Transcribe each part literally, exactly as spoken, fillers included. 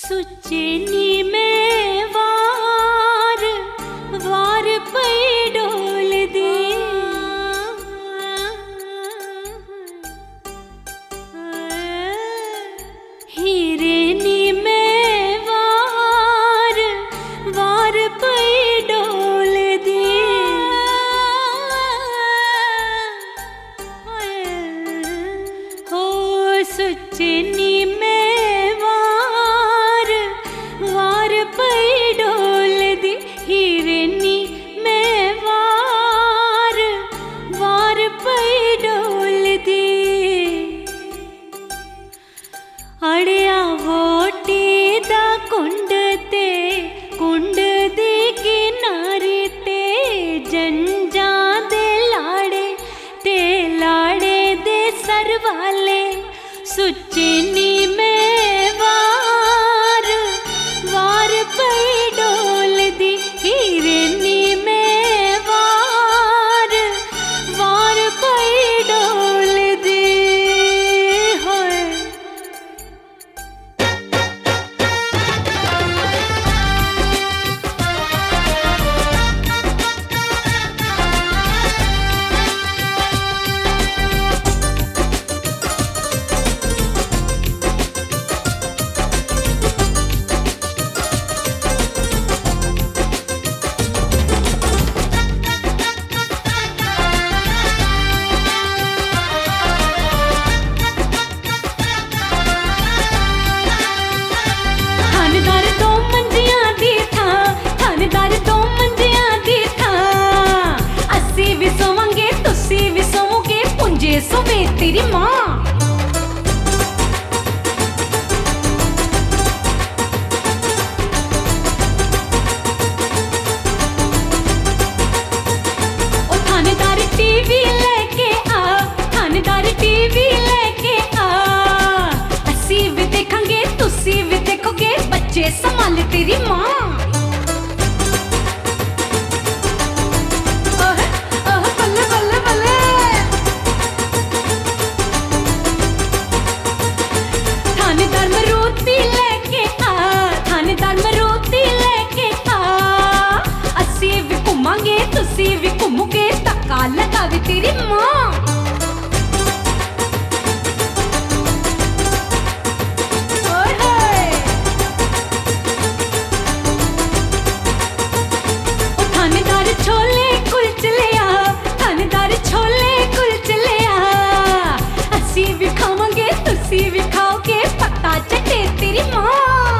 सुचेनी में वार वार पई डोल दे, हिरेनी में वार वार पई डोल दे, हो सुचेनी अड़िया वोटी दा कुंड ते कुंड दे किनारे ते जंजा दे लाड़े ते लाड़े दे सरवाले सुचेनी में वार वार पई डोल दी, हिरनी में वार वार पई डोल दी। सोवे तेरी माँ ओ थानेदार टीवी लेके आ, थानेदार टीवी लेके आ, असी भी देखेंगे तुसी भी देखोगे, बच्चे संभाल तेरी माँ। तुसी भी घूमोगे धक्का लगावे तेरी माँ। ओ थानेदार छोले कुलच लिया, थानेदार छोले कुलच लिया, असी भी खावांगे तुसी भी खाओगे, पता चटे तेरी माँ।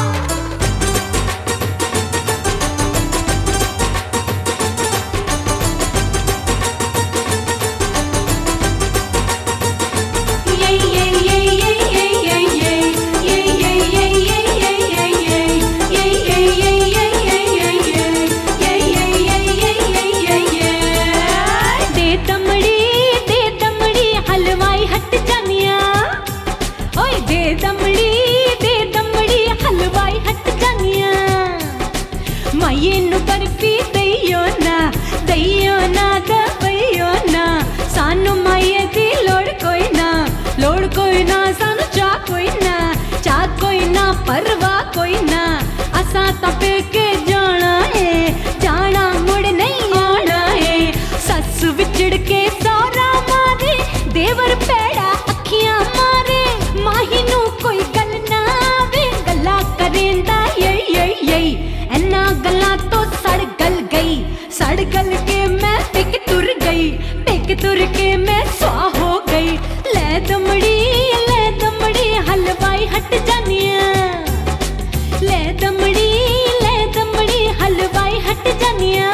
मायेनु बर्फी दईयो ना, दईयो ना दबईयो ना, सानू माये दी लोड़ कोई ना, लोड़ कोई ना, सानू चा कोई ना, चा कोई ना, परवाह कोई ना, असा तां पेके जाना है, जाना मुड़ नहीं आना है। सस विछड़ के सौरा मारे, देवर पैड़ा अखियां मारे, माही नू कोई गल ना आवे, गल्ला करेंदा यई यई यई, ऐना गल्ला तो सड़ गल गई, सड़ गल के मैं पिक तुर गई, पिक तुर के मैं स्वाह हो गई। ले दमड़ी ले दमड़ी हलवाई हट जानिया, ले दमड़ी ले दमड़ी हलवाई हट जानिया।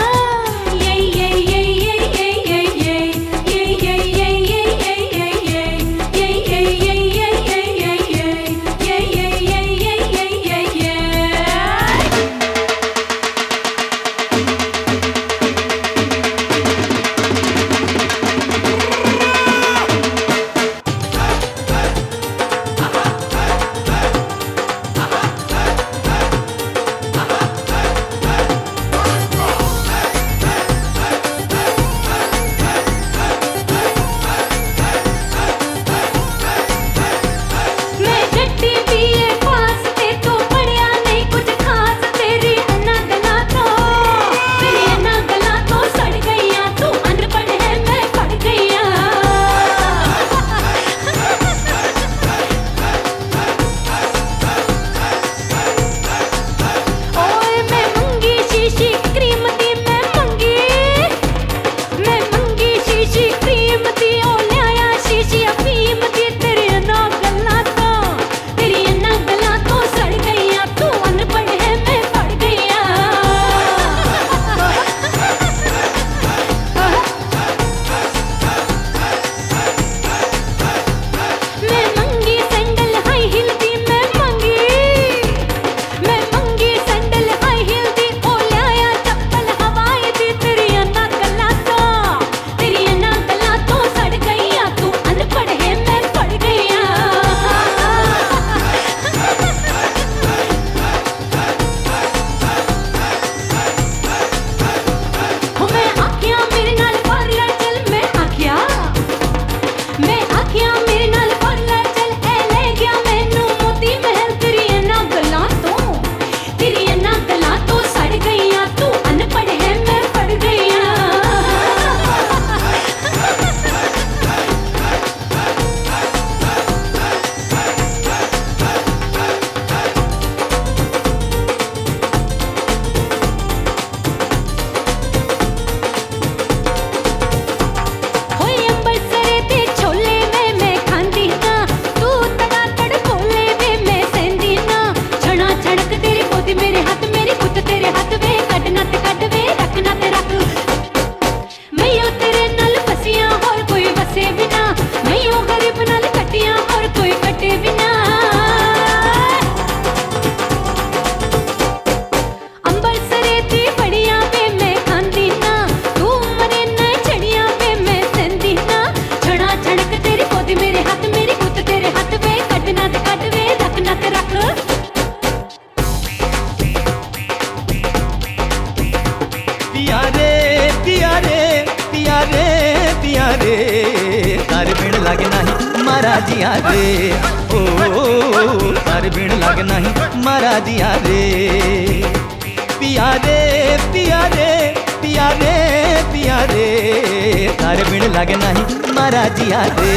तार बिन लागे नहीं मारा जिया रे, ओ तार बिन लागे नहीं मारा जिया रे। पिया रे पिया रे पिया रे पिया रे, तार बिन लागे नहीं मारा जिया रे,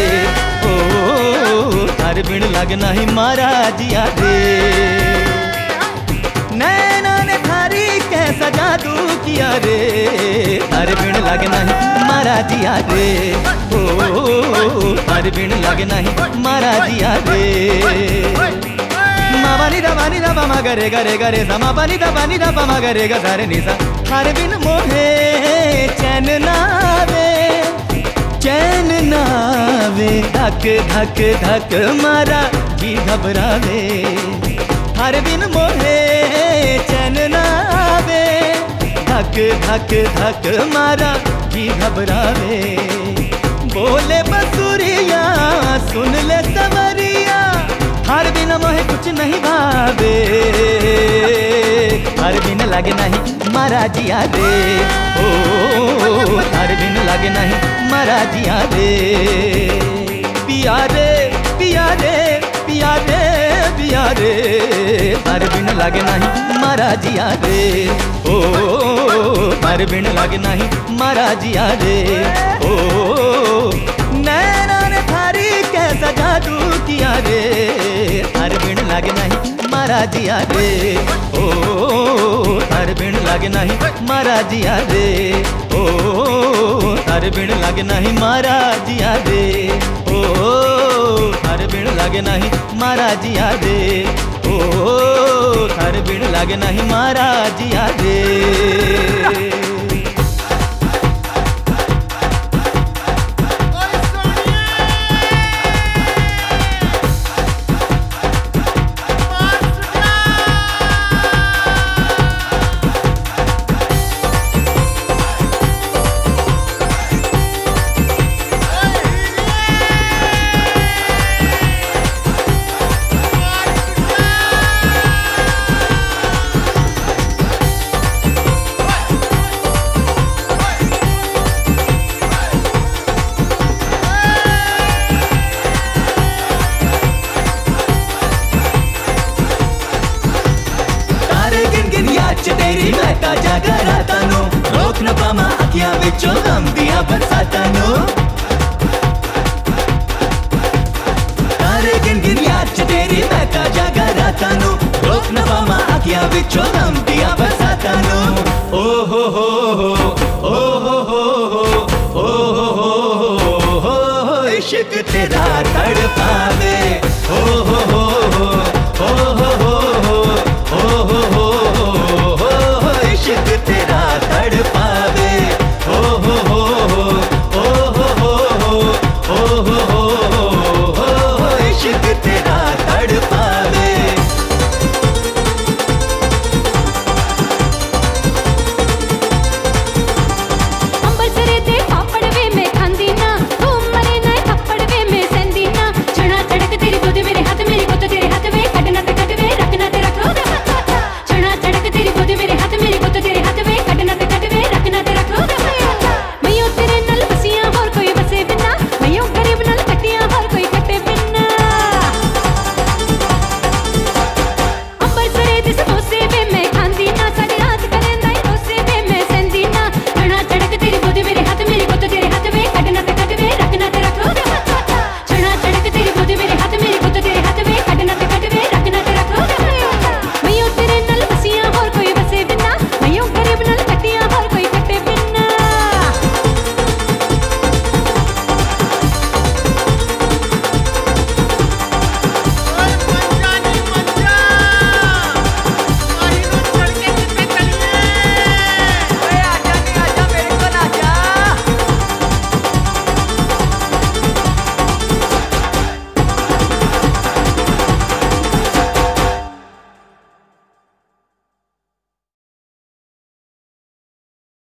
ओ तार बिन लागे नहीं मारा जिया रे। नैना ने थारी कैसा जादू किया रे, तार बिन लागे नहीं मारा जिया रे, ओ तार बिन लागे नहीं मारा जिया रे। मा बानी दा बानी दा पा मा गरे गरे गरे सा मा बानी दा बानी दा पा मा गरे गा सा रे नि सा। तार बिन मोहे चैन नावे चैन नावे, धक धक धक मारा जी घबरावे। तार बिन मोहे चैन नावे, धक धक धक मारा जी घबरावे। बोले बसुरिया सुन ले सवरिया, हर बिन मोहे कुछ नहीं भावे, हर बिन लागे नहीं मारा जिया रे, ओ हर बिन लागे नहीं मारा जिया रे। पिया रे पिया रे पिया रे पिया रे, हर बिन लागे नहीं मारा जिया रे, ओ हर बिन लागे नहीं मारा जिया रे, ओ नैना ने थारी कैसा जादू किया रे, हर बिन लागे नहीं मारा जिया रे, ओ हर बिन लागे नहीं मारा जिया रे, ओ हर बिन लागे नहीं मारा जिया रे, ओ हर बिन लागे नहीं मारा जिया रे, ओ हर बिन लागे नहीं मारा जिया रे। तेरी महका जागराता नो, रोक न पामा अखियां विचों गम दिया बरसाता नो। तारे गिन गिन याद च तेरी महका जागराता नो, रोक न पामा अखियां विचों गम दिया बरसाता नो। ओ हो हो हो ओ हो हो हो ओ हो हो हो, इश्क तेरा तड़पावे, ओ हो हो हो ओ हो